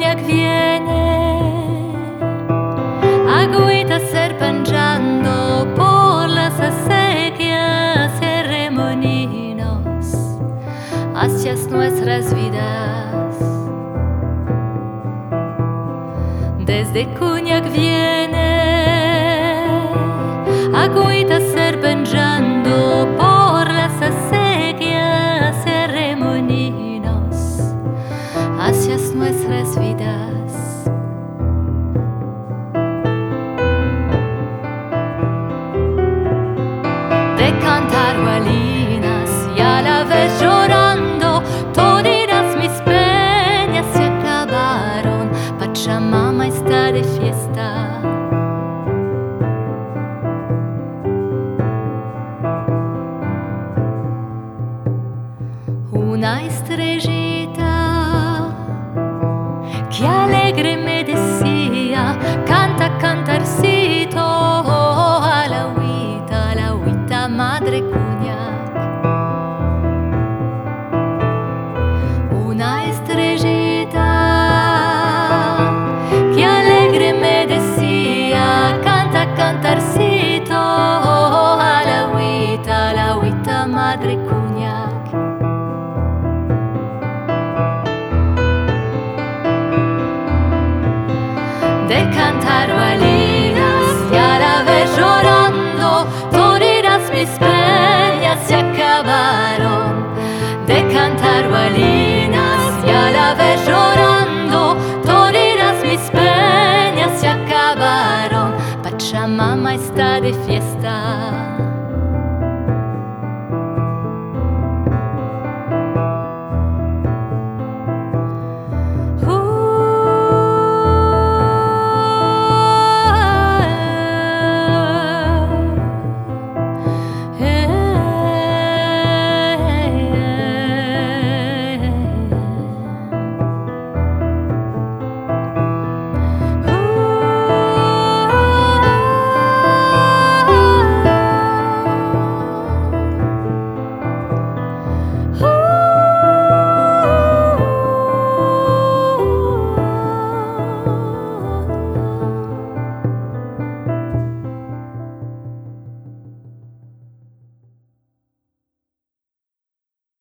cognac viene, agüita serpenteando por las acequias y remolinos hacia nuestras vidas. Desde cognac viene, agüita serpenteando por las acequias y remolinos hacia nuestras vidas. De cantar gualinas y a la vez llorando, todas mis penas se acabaron. Pachamama está de fiesta. Una estrellita que alegre me decía, canta, cantarcito, a la agüita, madre cognac. Una estrellita que alegre me decía, canta, cantarcito, a la agüita, madre cognac. De cantar gualinas y a la vez llorando, todas mis penas se acabaron. De cantar gualinas y a la vez llorando, todas mis penas se acabaron. Pachamama está de fiesta.